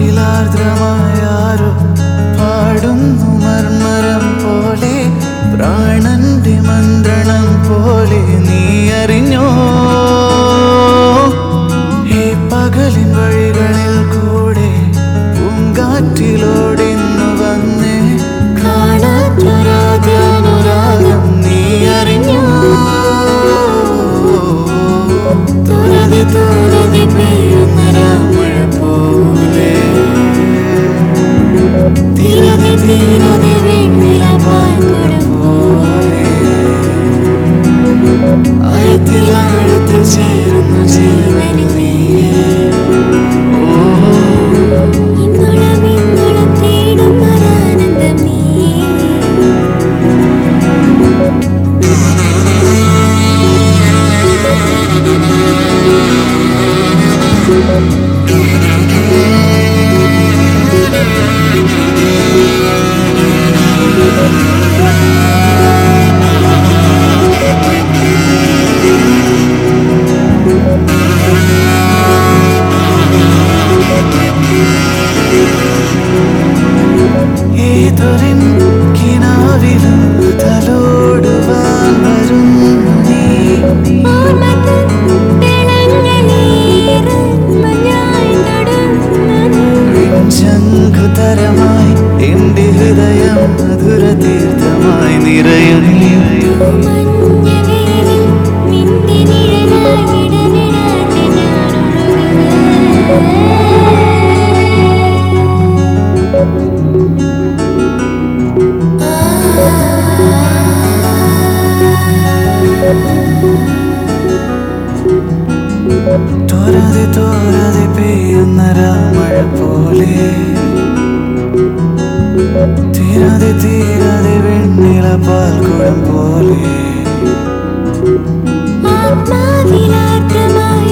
ആത്മാവിലാർദ്രമായാരോ പാടുന്നു മർമരം പോലെ പ്രാണന്റെ മന്ത്രണം പോലെ നീ അറിഞ്ഞോ ഈ പകലിൻ വഴികളിൽ കൂടെ പൂങ്കാറ്റിലോടിന്നു വന്നേ കാണാത്തൊരാഗാനുരാഗം നീ അറിഞ്ഞോ തോരാതെ തോരാതെ പെയ്യുന്ന രാമഴ പോലെ തീരാതെ തീരാതെ വെണ്ണില പാൽക്കുടം പോലെ ആഴത്തിൽ ആഴത്തിൽ ചേരുന്നു ജീവനിൽ നീയേ ഇന്നോളം ഇന്നോളം തേടുന്നൊരാനന്ദം നീയേ ഏതൊരിൻ കിനാവിലും തലോടുവാൻ വരുന്നു നീ ചങ്കുതരമായി എന്റെ ഹൃദയം മധുര തീർത്ഥമായി നിറയുന്നു തോരാതെ തോരാതെ പെയ്യുന്ന രാമഴ പോലെ തീരാതെ തീരാതെ വെണ്ണില പാൽക്കുടം പോലെ ആത്മാവിലാർദ്രമായി